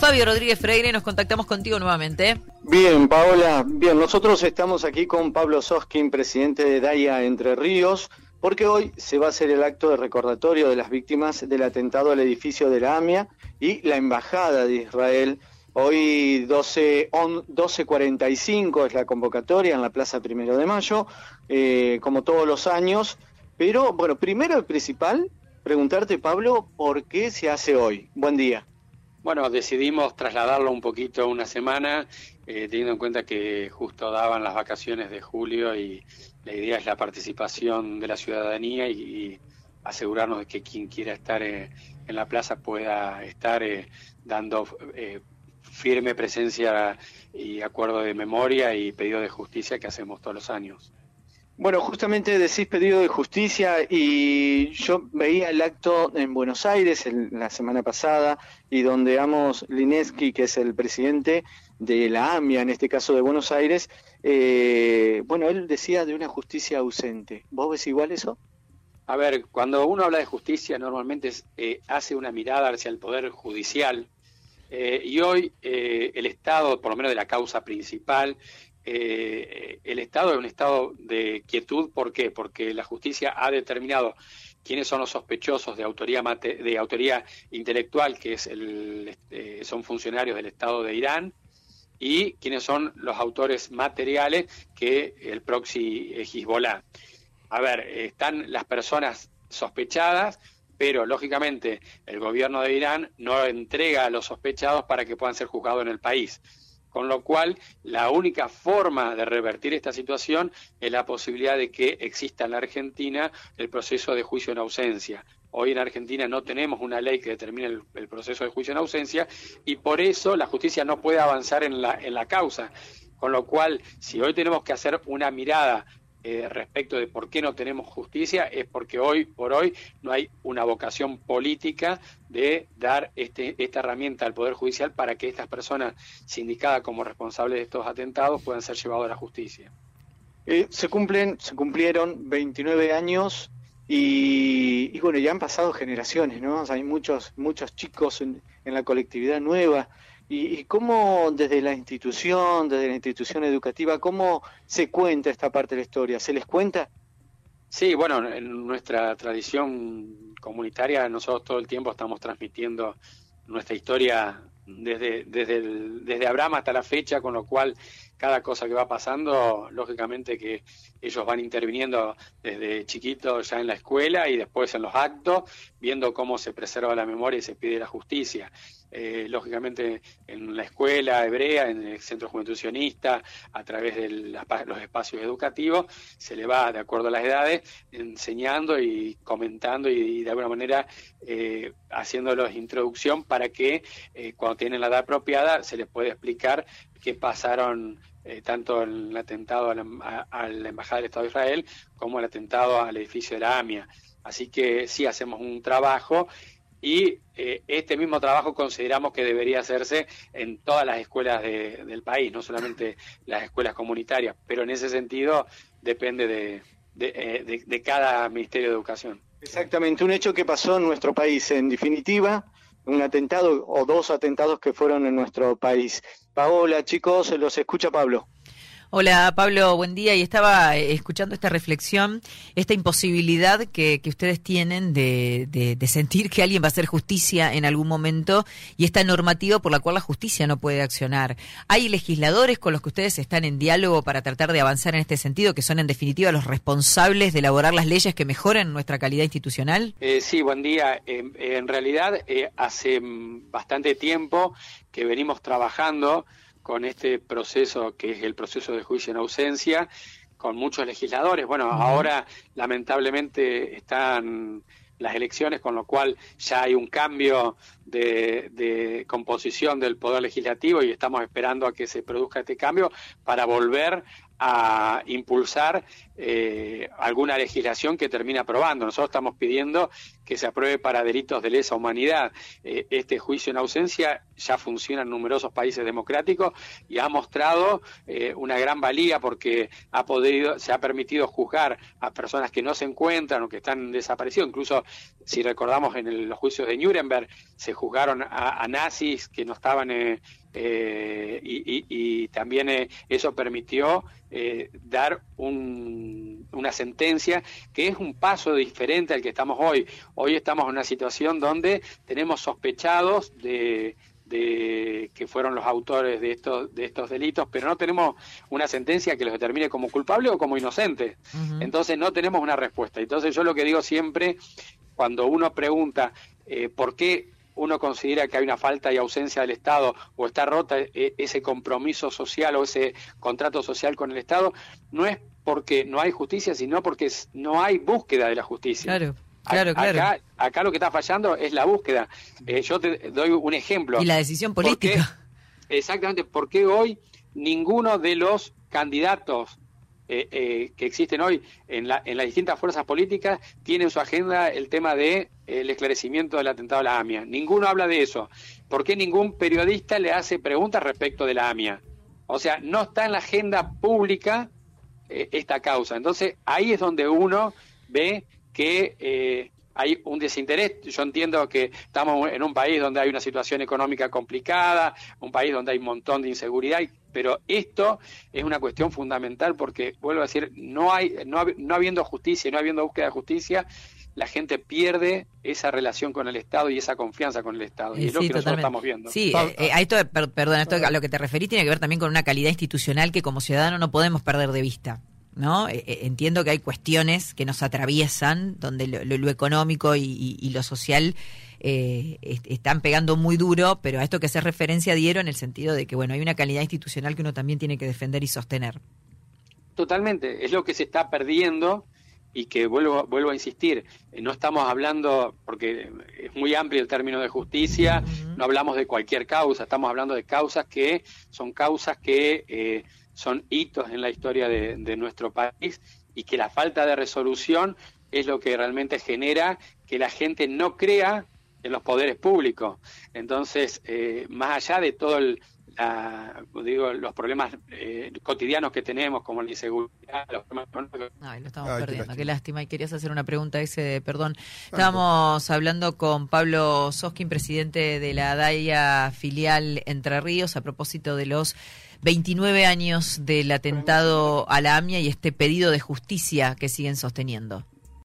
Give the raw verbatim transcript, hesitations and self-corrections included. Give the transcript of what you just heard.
Fabio Rodríguez Freire, nos contactamos contigo nuevamente. Bien, Paola, bien, nosotros estamos aquí con Pablo Soskin, presidente de DAIA Entre Ríos, porque hoy se va a hacer el acto de recordatorio de las víctimas del atentado al edificio de la AMIA y la Embajada de Israel. Hoy doce cuarenta y cinco es la convocatoria en la Plaza Primero de Mayo, eh, como todos los años. Pero, bueno, primero y principal, preguntarte, Pablo, ¿por qué se hace hoy? Buen día. Bueno, decidimos trasladarlo un poquito una semana, eh, teniendo en cuenta que justo daban las vacaciones de julio y la idea es la participación de la ciudadanía y, y asegurarnos de que quien quiera estar eh, en la plaza pueda estar eh, dando eh, firme presencia y acuerdo de memoria y pedido de justicia que hacemos todos los años. Bueno, justamente decís pedido de justicia y yo veía el acto en Buenos Aires el, la semana pasada y donde Amos Lineski, que es el presidente de la AMIA, en este caso de Buenos Aires, eh, bueno, él decía de una justicia ausente. ¿Vos ves igual eso? A ver, cuando uno habla de justicia normalmente es, eh, hace una mirada hacia el Poder Judicial eh, y hoy eh, el Estado, por lo menos de la causa principal, Eh, el Estado es un estado de quietud. ¿Por qué? Porque la justicia ha determinado quiénes son los sospechosos de autoría mate, de autoría intelectual, que es el, eh, son funcionarios del Estado de Irán, y quiénes son los autores materiales, que el proxy Hezbollah. A ver, están las personas sospechadas, pero lógicamente el gobierno de Irán no entrega a los sospechados para que puedan ser juzgados en el país. Con lo cual, la única forma de revertir esta situación es la posibilidad de que exista en la Argentina el proceso de juicio en ausencia. Hoy en Argentina no tenemos una ley que determine el, el proceso de juicio en ausencia y por eso la justicia no puede avanzar en la, en la causa. Con lo cual, si hoy tenemos que hacer una mirada eh, respecto de por qué no tenemos justicia, es porque hoy por hoy no hay una vocación política de dar este, esta herramienta al Poder Judicial para que estas personas sindicadas como responsables de estos atentados puedan ser llevados a la justicia. Eh, se cumplen, se cumplieron veintinueve años y, y bueno, ya han pasado generaciones, ¿no? O sea, hay muchos, muchos chicos en, en la colectividad nueva. ¿Y, y cómo desde la institución, desde la institución educativa, cómo se cuenta esta parte de la historia? ¿Se les cuenta? Sí, bueno, en nuestra tradición comunitaria nosotros todo el tiempo estamos transmitiendo nuestra historia desde, desde, el, desde Abraham hasta la fecha, con lo cual cada cosa que va pasando, lógicamente que ellos van interviniendo desde chiquitos ya en la escuela y después en los actos, viendo cómo se preserva la memoria y se pide la justicia. Eh, lógicamente en la escuela hebrea, en el Centro Juventud Sionista, a través de la, los espacios educativos, se le va, de acuerdo a las edades, enseñando y comentando y, y de alguna manera eh, haciéndolos introducción para que eh, cuando tienen la edad apropiada se les pueda explicar qué pasaron eh, tanto el atentado a la, a, a la Embajada del Estado de Israel como el atentado al edificio de la AMIA. Así que sí hacemos un trabajo y eh, este mismo trabajo consideramos que debería hacerse en todas las escuelas de, del país, no solamente las escuelas comunitarias, pero en ese sentido depende de, de, eh, de, de cada Ministerio de Educación. Exactamente, un hecho que pasó en nuestro país, en definitiva, un atentado o dos atentados que fueron en nuestro país. Paola, chicos, los escucha Pablo. Hola Pablo, buen día. Y estaba escuchando esta reflexión, esta imposibilidad que, que ustedes tienen de, de, de sentir que alguien va a hacer justicia en algún momento y esta normativa por la cual la justicia no puede accionar. ¿Hay legisladores con los que ustedes están en diálogo para tratar de avanzar en este sentido, que son en definitiva los responsables de elaborar las leyes que mejoren nuestra calidad institucional? Eh, sí, buen día. Eh, en realidad eh, hace bastante tiempo que venimos trabajando con este proceso que es el proceso de juicio en ausencia, con muchos legisladores. Bueno, uh-huh. Ahora lamentablemente están las elecciones, con lo cual ya hay un cambio de, de composición del Poder Legislativo y estamos esperando a que se produzca este cambio para volver a impulsar eh, alguna legislación que termine aprobando. Nosotros estamos pidiendo que se apruebe para delitos de lesa humanidad. Eh, este juicio en ausencia ya funciona en numerosos países democráticos y ha mostrado eh, una gran valía porque ha podido, se ha permitido juzgar a personas que no se encuentran o que están desaparecidos. Incluso, si recordamos, en el, los juicios de Nuremberg se juzgaron a, a nazis que no estaban, eh, eh, y, y, y también eh, eso permitió eh, dar un, una sentencia que es un paso diferente al que estamos hoy. Hoy estamos en una situación donde tenemos sospechados de... de que fueron los autores de estos de estos delitos, pero no tenemos una sentencia que los determine como culpables o como inocentes. Uh-huh. Entonces no tenemos una respuesta. Entonces yo lo que digo siempre, cuando uno pregunta eh, por qué uno considera que hay una falta y ausencia del Estado o está rota eh, ese compromiso social o ese contrato social con el Estado, no es porque no hay justicia, sino porque no hay búsqueda de la justicia. Claro. Claro, claro. Acá, acá lo que está fallando es la búsqueda. Eh, yo te doy un ejemplo. Y la decisión política. ¿Por qué, exactamente, ¿por qué hoy ninguno de los candidatos eh, eh, que existen hoy en, la, en las distintas fuerzas políticas tiene en su agenda el tema de eh, el esclarecimiento del atentado a la AMIA? Ninguno habla de eso. ¿Por qué ningún periodista le hace preguntas respecto de la AMIA? O sea, no está en la agenda pública eh, esta causa. Entonces, ahí es donde uno ve que eh, hay un desinterés. Yo entiendo que estamos en un país donde hay una situación económica complicada, un país donde hay un montón de inseguridad, pero esto es una cuestión fundamental porque, vuelvo a decir, no hay, no, no habiendo justicia, no habiendo búsqueda de justicia, la gente pierde esa relación con el Estado y esa confianza con el Estado. Y sí, es lo que totalmente. Nosotros estamos viendo. Sí, eh, a esto, per, perdón, esto a lo que te referís tiene que ver también con una calidad institucional que como ciudadano no podemos perder de vista, ¿no? Eh, entiendo que hay cuestiones que nos atraviesan, donde lo, lo, lo económico y, y, y lo social eh, est- están pegando muy duro, pero a esto que hace referencia Diero en el sentido de que, bueno, hay una calidad institucional que uno también tiene que defender y sostener. Totalmente, es lo que se está perdiendo y que vuelvo, vuelvo a insistir, eh, no estamos hablando, porque es muy amplio el término de justicia, uh-huh. no hablamos de cualquier causa, estamos hablando de causas que son causas que... Eh, son hitos en la historia de, de nuestro país y que la falta de resolución es lo que realmente genera que la gente no crea en los poderes públicos. Entonces, eh, más allá de todo el, la, digo, los problemas eh, cotidianos que tenemos, como la inseguridad, los problemas económicos. Ay, lo estamos Ay, perdiendo, qué lástima. qué lástima. Y querías hacer una pregunta, ese, perdón. Estábamos hablando con Pablo Soskin, presidente de la DAIA filial Entre Ríos, a propósito de los veintinueve años del atentado a la AMIA y este pedido de justicia que siguen sosteniendo.